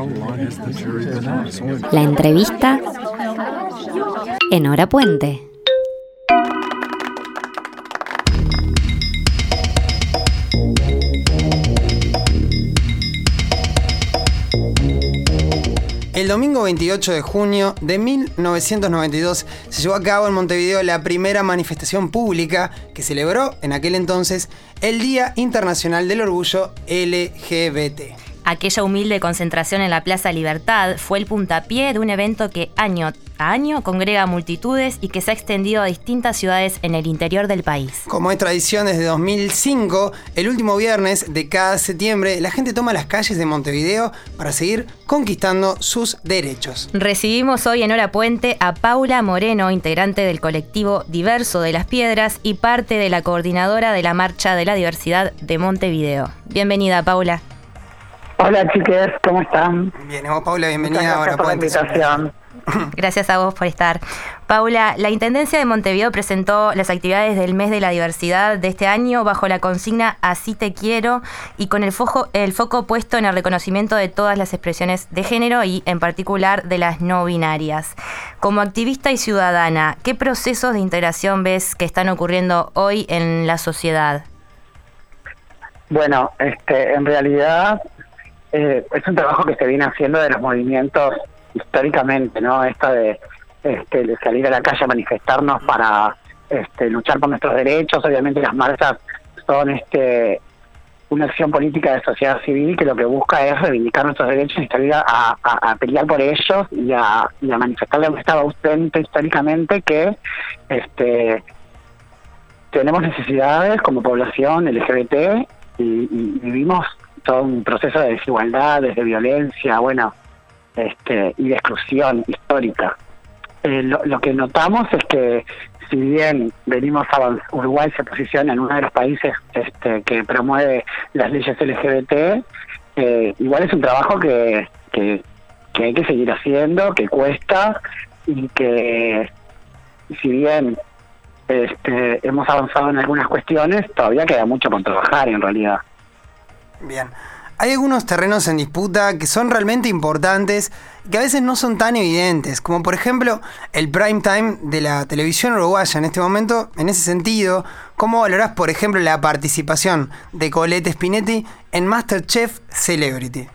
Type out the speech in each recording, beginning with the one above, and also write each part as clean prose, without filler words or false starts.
La entrevista en Hora Puente. El domingo 28 de junio de 1992 se llevó a cabo en Montevideo la primera manifestación pública que celebró en aquel entonces el Día Internacional del Orgullo LGBT. Aquella humilde concentración en la Plaza Libertad fue el puntapié de un evento que año a año congrega multitudes y que se ha extendido a distintas ciudades en el interior del país. Como es tradición desde 2005, el último viernes de cada septiembre, la gente toma las calles de Montevideo para seguir conquistando sus derechos. Recibimos hoy en Hora Puente a Paula Moreno, integrante del colectivo Diverso de Las Piedras y parte de la coordinadora de la Marcha de la Diversidad de Montevideo. Bienvenida, Paula. Hola, chiques, ¿cómo están? Bien, vos, Paula, bienvenida a Hora Puente. Gracias a vos por estar. Paula, la Intendencia de Montevideo presentó las actividades del Mes de la Diversidad de este año bajo la consigna Así te quiero y con el foco puesto en el reconocimiento de todas las expresiones de género y en particular de las no binarias. Como activista y ciudadana, ¿qué procesos de integración ves que están ocurriendo hoy en la sociedad? Bueno, en realidad es un trabajo que se viene haciendo de los movimientos históricamente, ¿no? Esto de salir a la calle a manifestarnos para luchar por nuestros derechos. Obviamente las marchas son una acción política de sociedad civil que lo que busca es reivindicar nuestros derechos y salir a pelear por ellos y a manifestarle a un Estado ausente históricamente que tenemos necesidades como población LGBT y vivimos todo un proceso de desigualdad, de violencia, y de exclusión histórica. Lo que notamos es que si bien Uruguay se posiciona en uno de los países que promueve las leyes LGBT, igual es un trabajo que hay que seguir haciendo, que cuesta y que si bien hemos avanzado en algunas cuestiones, todavía queda mucho por trabajar en realidad. Bien. Hay algunos terrenos en disputa que son realmente importantes y que a veces no son tan evidentes, como por ejemplo el prime time de la televisión uruguaya en este momento. En ese sentido, ¿cómo valorás, por ejemplo, la participación de Colette Spinetti en MasterChef Celebrity?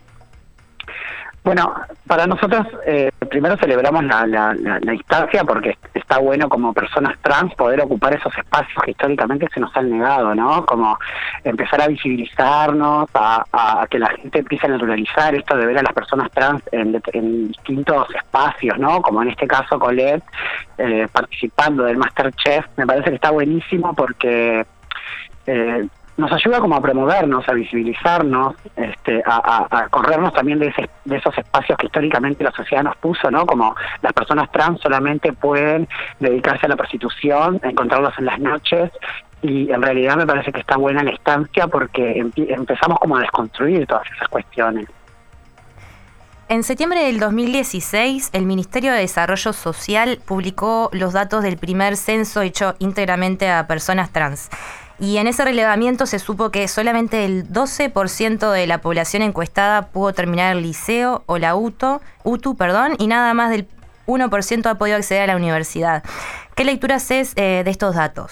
Bueno, para nosotros primero celebramos la instancia porque está bueno como personas trans poder ocupar esos espacios que históricamente se nos han negado, ¿no? Como empezar a visibilizarnos, a que la gente empiece a naturalizar esto de ver a las personas trans en distintos espacios, ¿no? Como en este caso Colette participando del MasterChef, me parece que está buenísimo porque nos ayuda como a promovernos, a visibilizarnos, a corrernos también de esos espacios que históricamente la sociedad nos puso, ¿no? Como las personas trans solamente pueden dedicarse a la prostitución, encontrarlos en las noches, y en realidad me parece que está buena la estancia porque empezamos como a desconstruir todas esas cuestiones. En septiembre del 2016, el Ministerio de Desarrollo Social publicó los datos del primer censo hecho íntegramente a personas trans. Y en ese relevamiento se supo que solamente el 12% de la población encuestada pudo terminar el liceo o la UTU, y nada más del 1% ha podido acceder a la universidad. ¿Qué lectura haces de estos datos?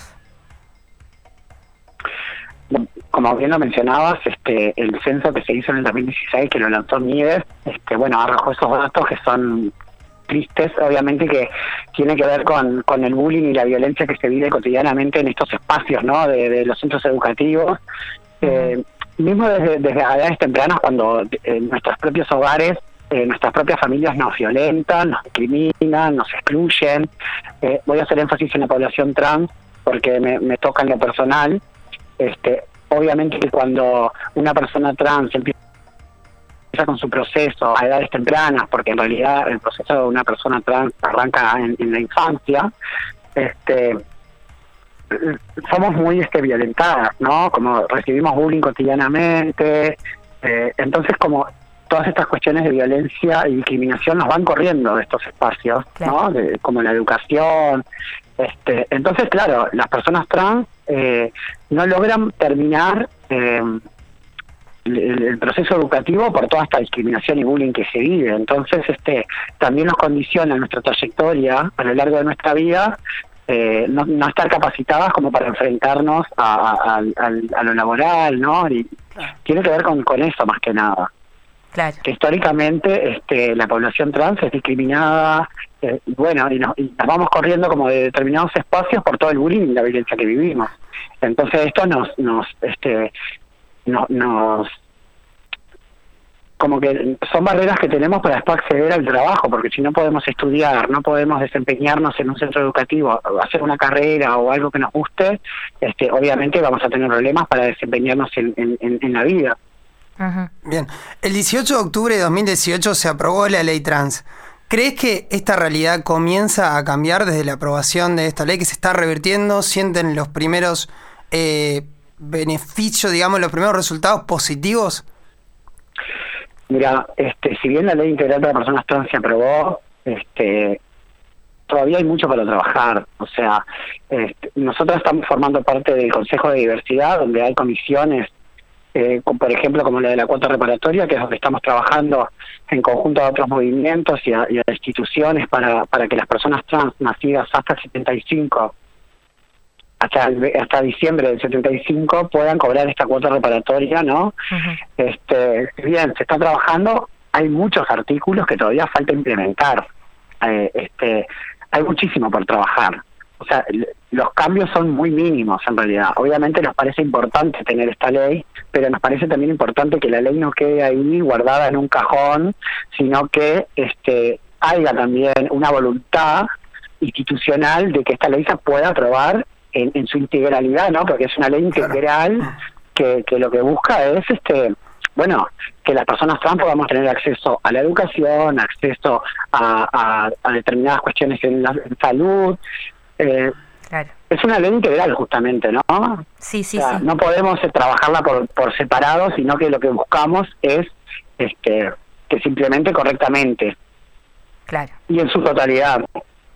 Como bien lo mencionabas, el censo que se hizo en el 2016, que lo lanzó Mides, arrojó esos datos que son tristes, obviamente, que tiene que ver con el bullying y la violencia que se vive cotidianamente en estos espacios, ¿no? De los centros educativos, mismo desde edades tempranas, cuando en nuestros propios hogares, nuestras propias familias nos violentan, nos discriminan, nos excluyen. Voy a hacer énfasis en la población trans porque me toca en lo personal. Obviamente que cuando una persona trans empieza con su proceso a edades tempranas, porque en realidad el proceso de una persona trans arranca en la infancia, somos muy violentadas, ¿no? Como recibimos bullying cotidianamente, entonces como todas estas cuestiones de violencia y discriminación nos van corriendo de estos espacios, ¿no? Como la educación. Entonces, claro, las personas trans no logran terminar el proceso educativo por toda esta discriminación y bullying que se vive. Entonces también nos condiciona nuestra trayectoria a lo largo de nuestra vida, no estar capacitadas como para enfrentarnos a lo laboral, ¿no? Y tiene que ver con eso más que nada. Claro. Que históricamente la población trans es discriminada, y nos vamos corriendo como de determinados espacios por todo el bullying y la violencia que vivimos. Entonces esto nos como que son barreras que tenemos para después acceder al trabajo, porque si no podemos estudiar, no podemos desempeñarnos en un centro educativo, hacer una carrera o algo que nos guste, obviamente vamos a tener problemas para desempeñarnos en la vida. Uh-huh. Bien, el 18 de octubre de 2018 se aprobó la ley trans. ¿Crees que esta realidad comienza a cambiar desde la aprobación de esta ley, que se está revirtiendo? ¿Sienten los primeros beneficios, digamos, los primeros resultados positivos? Mira, si bien la ley integral para personas trans se aprobó, todavía hay mucho para trabajar. O sea, nosotros estamos formando parte del Consejo de Diversidad, donde hay comisiones, por ejemplo, como la de la cuota reparatoria, que es donde estamos trabajando en conjunto a otros movimientos y a instituciones para que las personas trans nacidas hasta el 75, hasta diciembre del 75, puedan cobrar esta cuota reparatoria, ¿no? Uh-huh. Bien, se está trabajando, hay muchos artículos que todavía falta implementar, hay muchísimo por trabajar. O sea, los cambios son muy mínimos en realidad. Obviamente nos parece importante tener esta ley, pero nos parece también importante que la ley no quede ahí guardada en un cajón, sino que haya también una voluntad institucional de que esta ley se pueda aprobar en su integralidad, ¿no? Porque es una ley integral que lo que busca es que las personas trans podamos tener acceso a la educación, acceso a determinadas cuestiones en la salud. Claro. Es una ley integral justamente, ¿no? Sí, o sea, no podemos trabajarla por separado, sino que lo que buscamos es que se implemente correctamente. Claro. Y en su totalidad.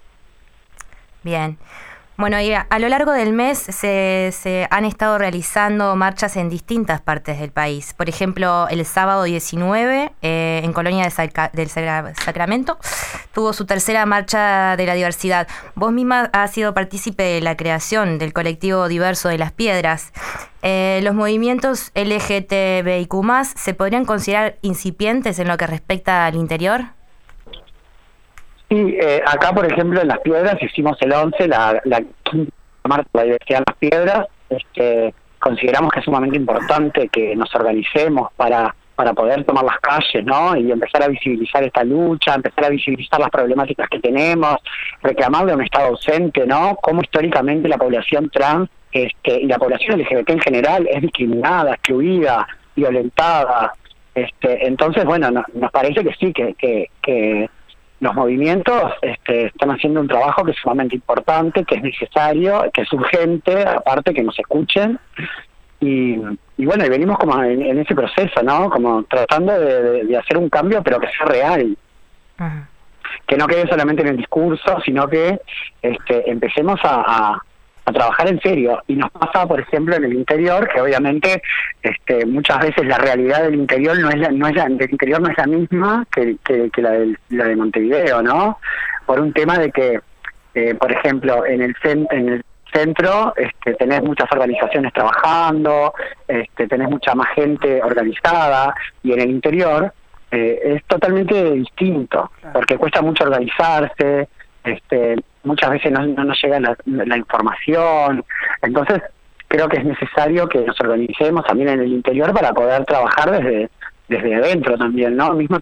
Bien. Bueno, y a lo largo del mes se han estado realizando marchas en distintas partes del país. Por ejemplo, el sábado 19, en Colonia del Sacramento, tuvo su tercera marcha de la diversidad. Vos misma has sido partícipe de la creación del colectivo diverso de Las Piedras. ¿Los movimientos LGTBIQ+, se podrían considerar incipientes en lo que respecta al interior? Sí, acá por ejemplo en Las Piedras hicimos el 11, la quinta marcha de la diversidad en Las Piedras. Consideramos que es sumamente importante que nos organicemos para poder tomar las calles, ¿no? Y empezar a visibilizar esta lucha, empezar a visibilizar las problemáticas que tenemos, reclamarle un Estado ausente, ¿no? Cómo históricamente la población trans y la población LGBT en general es discriminada, excluida, violentada. Entonces, bueno, nos parece que sí, que los movimientos están haciendo un trabajo que es sumamente importante, que es necesario, que es urgente, aparte que nos escuchen. Y bueno, y venimos como en ese proceso, ¿no? Como tratando de hacer un cambio, pero que sea real. Uh-huh. Que no quede solamente en el discurso, sino que empecemos a trabajar en serio. Y nos pasa, por ejemplo, en el interior, que obviamente muchas veces la realidad del interior del interior no es la misma que la de Montevideo, ¿no? Por un tema de que, por ejemplo, en el centro tenés muchas organizaciones trabajando, tenés mucha más gente organizada, y en el interior es totalmente distinto, porque cuesta mucho organizarse, muchas veces no nos llega la información. Entonces creo que es necesario que nos organicemos también en el interior para poder trabajar desde adentro también, ¿no? Mismo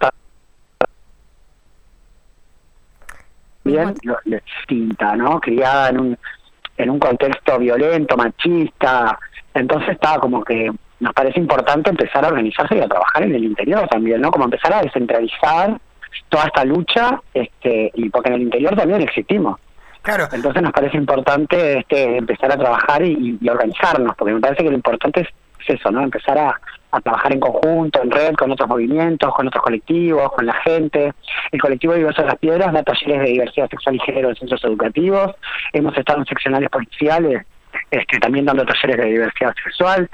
también distinta, ¿no? Criada en un contexto violento, machista. Entonces está como que nos parece importante empezar a organizarse y a trabajar en el interior también, ¿no? Como empezar a descentralizar toda esta lucha, y porque en el interior también existimos. Claro. Entonces nos parece importante empezar a trabajar y organizarnos, porque me parece que lo importante es eso, ¿no? Empezar a trabajar en conjunto, en red, con otros movimientos, con otros colectivos, con la gente. El colectivo Diverso de Las Piedras da talleres de diversidad sexual y género en centros educativos. Hemos estado en seccionales policiales, también dando talleres de diversidad sexual.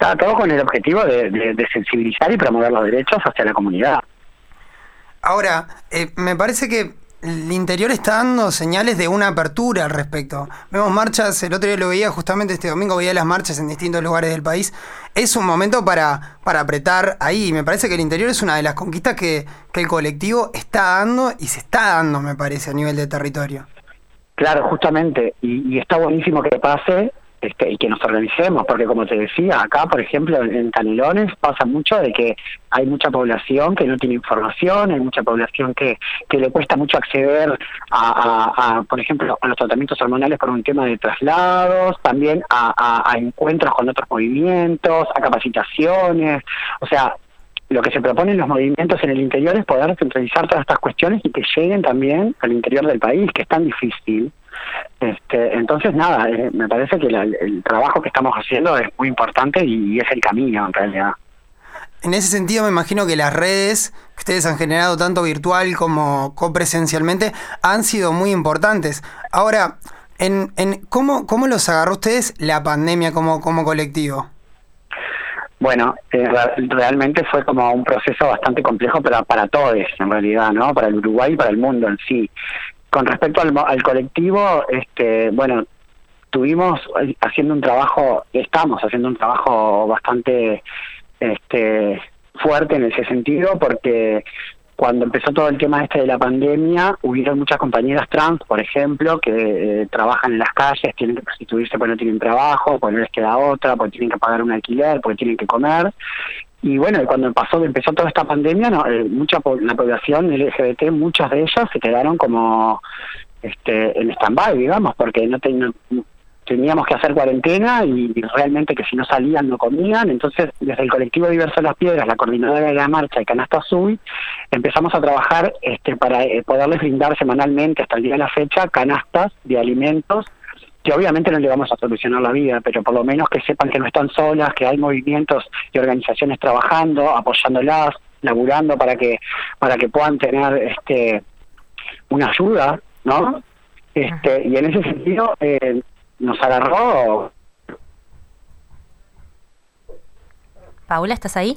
Está todo con el objetivo de sensibilizar y promover los derechos hacia la comunidad. Ahora, me parece que el interior está dando señales de una apertura al respecto. Vemos marchas, el otro día lo veía, justamente este domingo veía las marchas en distintos lugares del país. Es un momento para apretar ahí. Me parece que el interior es una de las conquistas que el colectivo está dando y se está dando, me parece, a nivel de territorio. Claro, justamente, y está buenísimo que pase, y que nos organicemos, porque como te decía, acá, por ejemplo, en Canelones pasa mucho de que hay mucha población que no tiene información, hay mucha población que le cuesta mucho acceder a, por ejemplo, a los tratamientos hormonales por un tema de traslados, también a encuentros con otros movimientos, a capacitaciones, o sea, lo que se propone en los movimientos en el interior es poder centralizar todas estas cuestiones y que lleguen también al interior del país, que es tan difícil. Entonces, nada, me parece que el trabajo que estamos haciendo es muy importante y es el camino, en realidad. En ese sentido, me imagino que las redes que ustedes han generado, tanto virtual como presencialmente, han sido muy importantes. Ahora, ¿cómo los agarró ustedes la pandemia como colectivo? Bueno, realmente fue como un proceso bastante complejo para todos, en realidad, ¿no? Para el Uruguay y para el mundo en sí. Con respecto al colectivo, bueno, estamos haciendo un trabajo bastante fuerte en ese sentido, porque cuando empezó todo el tema de la pandemia, hubieron muchas compañeras trans, por ejemplo, que trabajan en las calles, tienen que prostituirse porque no tienen trabajo, porque no les queda otra, porque tienen que pagar un alquiler, porque tienen que comer. Y bueno, cuando empezó toda esta pandemia, la población LGBT, muchas de ellas se quedaron como en stand-by, digamos, porque teníamos que hacer cuarentena y realmente que si no salían no comían. Entonces, desde el colectivo Diverso Las Piedras, la coordinadora de la marcha y Canasta Azul, empezamos a trabajar para poderles brindar semanalmente hasta el día de la fecha canastas de alimentos, que obviamente no le vamos a solucionar la vida, pero por lo menos que sepan que no están solas, que hay movimientos y organizaciones trabajando, apoyándolas, laburando para que puedan tener una ayuda, ¿no? Y en ese sentido nos agarró. Paula, ¿estás ahí?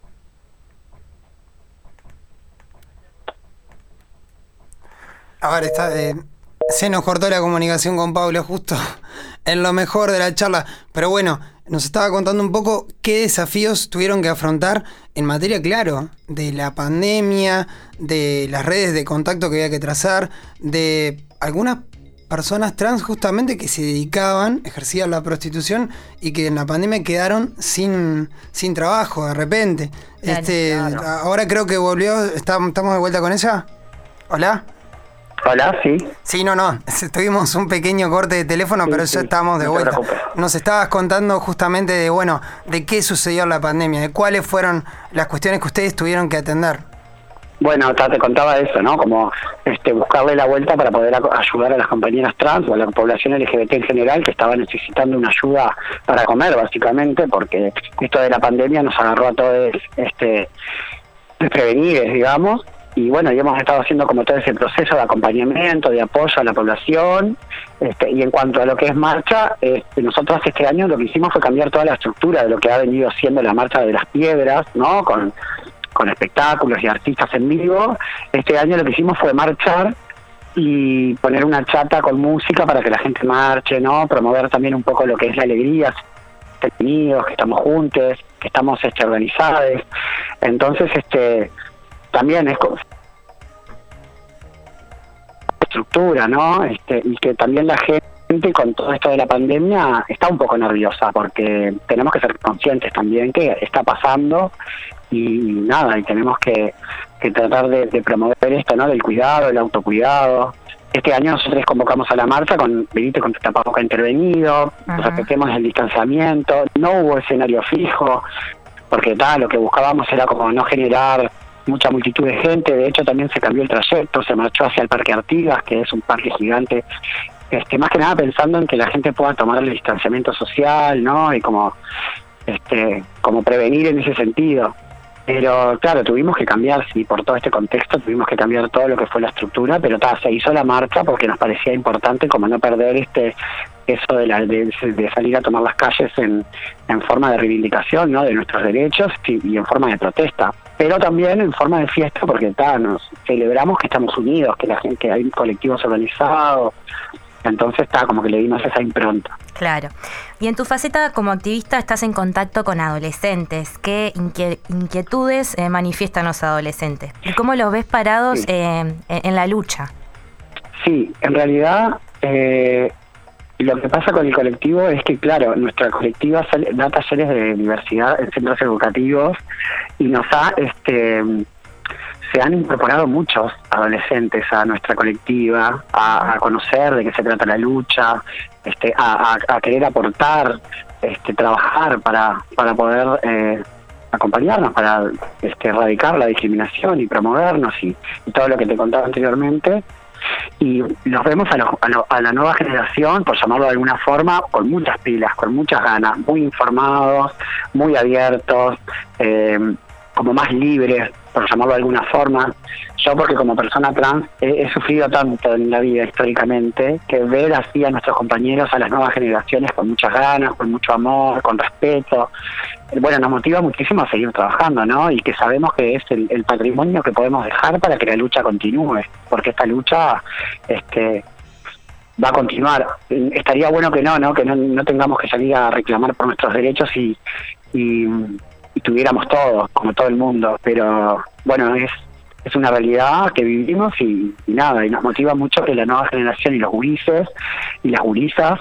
A ver, se nos cortó la comunicación con Paula justo en lo mejor de la charla, pero bueno, nos estaba contando un poco qué desafíos tuvieron que afrontar en materia, claro, de la pandemia, de las redes de contacto que había que trazar, de algunas personas trans justamente que se ejercían la prostitución y que en la pandemia quedaron sin trabajo de repente. Claro. Ahora creo que volvió, estamos de vuelta con ella. ¿Hola? Hola, sí. Sí, no, tuvimos un pequeño corte de teléfono, sí, pero ya estamos de vuelta. Nos estabas contando justamente de qué sucedió en la pandemia, de cuáles fueron las cuestiones que ustedes tuvieron que atender. Bueno, te contaba eso, ¿no? Como buscarle la vuelta para poder ayudar a las compañeras trans o a la población LGBT en general que estaba necesitando una ayuda para comer, básicamente, porque esto de la pandemia nos agarró a todos desprevenidos, digamos. Y bueno, y hemos estado haciendo como todo ese proceso de acompañamiento, de apoyo a la población. Y en cuanto a lo que es marcha, nosotros este año lo que hicimos fue cambiar toda la estructura de lo que ha venido siendo la Marcha de las Piedras, ¿no? Con espectáculos y artistas en vivo. Este año lo que hicimos fue marchar y poner una chata con música para que la gente marche, ¿no? Promover también un poco lo que es la alegría, unidos, que estamos juntos, que estamos organizados. Entonces, también es estructura, ¿no? Y que también la gente con todo esto de la pandemia está un poco nerviosa porque tenemos que ser conscientes también que está pasando y nada, y tenemos que tratar de promover esto, ¿no? Del cuidado, del autocuidado. Este año nosotros convocamos a la marcha venite con tu tapabocas intervenido, respetemos el distanciamiento, no hubo escenario fijo, porque lo que buscábamos era como no generar mucha multitud de gente. De hecho también se cambió el trayecto, se marchó hacia el Parque Artigas, que es un parque gigante, más que nada pensando en que la gente pueda tomar el distanciamiento social, ¿no? Y como prevenir en ese sentido. Pero claro, tuvimos que cambiar, sí, por todo este contexto tuvimos que cambiar todo lo que fue la estructura, pero se hizo la marcha porque nos parecía importante como no perder eso de salir a tomar las calles en forma de reivindicación, ¿no?, de nuestros derechos y en forma de protesta, pero también en forma de fiesta porque nos celebramos que estamos unidos, que la gente, que hay colectivos organizados. Entonces como que le dimos esa impronta. Claro. Y en tu faceta como activista estás en contacto con adolescentes. ¿Qué inquietudes manifiestan los adolescentes? ¿Y cómo los ves parados en la lucha? Sí, en realidad lo que pasa con el colectivo es que, claro, nuestra colectiva da talleres de diversidad en centros educativos y nos se han incorporado muchos adolescentes a nuestra colectiva, a conocer de qué se trata la lucha, a querer aportar, trabajar para poder acompañarnos, para erradicar la discriminación y promovernos y todo lo que te contaba anteriormente. Y los vemos a la nueva generación, por llamarlo de alguna forma, con muchas pilas, con muchas ganas, muy informados, muy abiertos, como más libres, por llamarlo de alguna forma. Yo, porque como persona trans he sufrido tanto en la vida históricamente, que ver así a nuestros compañeros, a las nuevas generaciones con muchas ganas, con mucho amor, con respeto, bueno, nos motiva muchísimo a seguir trabajando, ¿no? Y que sabemos que es el patrimonio que podemos dejar para que la lucha continúe, porque esta lucha va a continuar. Estaría bueno que no tengamos que salir a reclamar por nuestros derechos y tuviéramos todo, como todo el mundo, pero bueno, es una realidad que vivimos y nada, y nos motiva mucho que la nueva generación y los gurises y las gurisas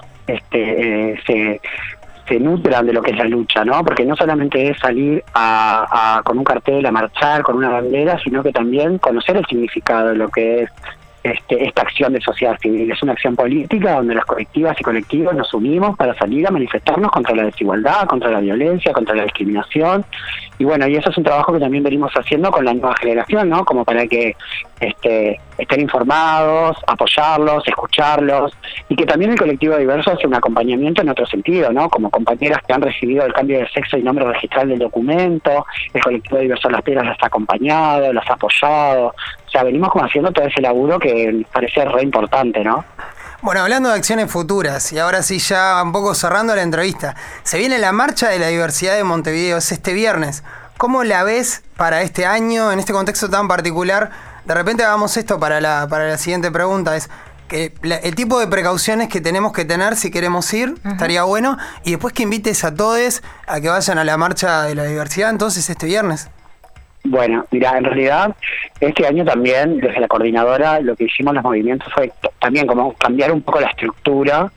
se nutran de lo que es la lucha, ¿no? Porque no solamente es salir con un cartel a marchar, con una bandera, sino que también conocer el significado de lo que es esta acción de sociedad civil. Es una acción política donde las colectivas y colectivos nos unimos para salir a manifestarnos contra la desigualdad, contra la violencia, contra la discriminación. Y bueno, y eso es un trabajo que también venimos haciendo con la nueva generación, ¿no? Como para que estén informados, apoyarlos, escucharlos, y que también el colectivo diverso hace un acompañamiento en otro sentido, ¿no? Como compañeras que han recibido el cambio de sexo y nombre registral del documento, el colectivo diverso Las Piedras las ha acompañado, las ha apoyado. O sea, venimos como haciendo todo ese laburo que me parece re importante, ¿no? Bueno, hablando de acciones futuras, y ahora sí ya un poco cerrando la entrevista, se viene la Marcha de la Diversidad de Montevideo, es este viernes. ¿Cómo la ves para este año, en este contexto tan particular? De repente hagamos esto para la siguiente pregunta, es que el tipo de precauciones que tenemos que tener si queremos ir, estaría bueno, y después que invites a todos a que vayan a la Marcha de la Diversidad, entonces este viernes. Bueno, mira, en realidad este año también desde la coordinadora lo que hicimos los movimientos fue también como cambiar un poco la estructura,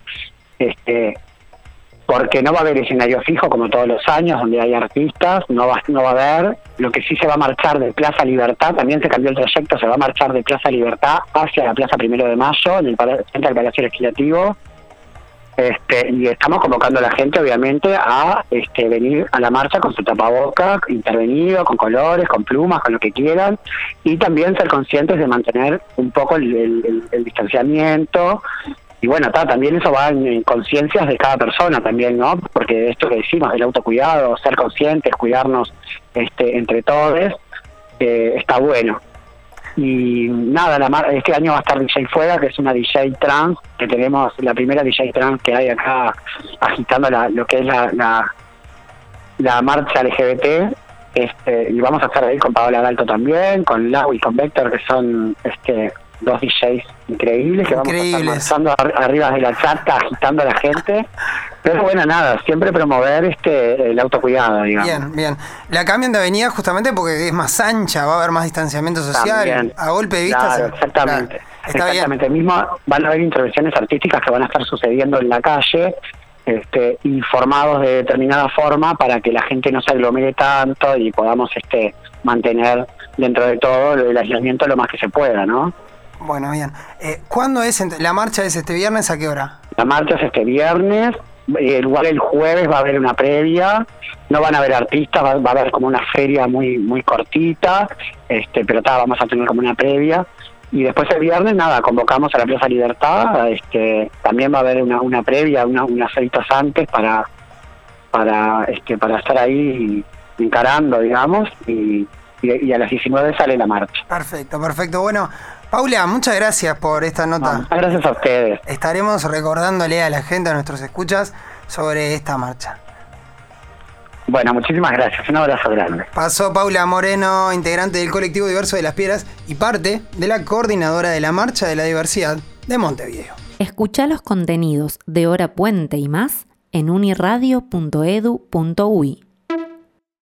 porque no va a haber escenario fijo como todos los años donde hay artistas, no va a haber. Lo que sí se va a marchar de Plaza Libertad, también se cambió el trayecto, se va a marchar de Plaza Libertad hacia la Plaza 1 de Mayo, frente al Palacio Legislativo. Y estamos convocando a la gente, obviamente, a venir a la marcha con su tapaboca intervenido, con colores, con plumas, con lo que quieran, y también ser conscientes de mantener un poco el distanciamiento. Y bueno, también eso va en conciencias de cada persona también, ¿no? Porque esto que decimos del autocuidado, ser conscientes, cuidarnos entre todos, está bueno. Y nada, este año va a estar DJ Fuera, que es una DJ trans, que tenemos la primera DJ trans que hay acá agitando lo que es la marcha LGBT. Y vamos a estar ahí con Paola Dalto también, con Lau y con Vector, que son dos DJs increíbles, que vamos a estar marchando arriba de la chata, agitando a la gente. Pero bueno, nada, siempre promover el autocuidado, digamos. Bien. La cambian de avenida justamente porque es más ancha, va a haber más distanciamiento social. También. A golpe de vista. Claro, exactamente. Claro, está exactamente. Mismo van a haber intervenciones artísticas que van a estar sucediendo en la calle, y formados de determinada forma para que la gente no se aglomere tanto y podamos mantener dentro de todo el aislamiento lo más que se pueda, ¿no? Bueno, bien. ¿Cuándo es? ¿La marcha es este viernes? ¿A qué hora? La marcha es este viernes. Igual el jueves va a haber una previa, no van a haber artistas, va a haber como una feria muy muy cortita, pero vamos a tener como una previa. Y después el viernes, nada, convocamos a la Plaza Libertad, también va a haber una previa, unas horitas antes para estar ahí encarando, digamos, y a las 19 sale la marcha. Perfecto. Bueno, Paula, muchas gracias por esta nota. Gracias a ustedes. Estaremos recordándole a la gente, a nuestros escuchas, sobre esta marcha. Bueno, muchísimas gracias. Un abrazo grande. Pasó Paula Moreno, integrante del colectivo Diverso de las Piedras y parte de la coordinadora de la Marcha de la Diversidad de Montevideo. Escuchá los contenidos de Hora Puente y más en uniradio.edu.uy.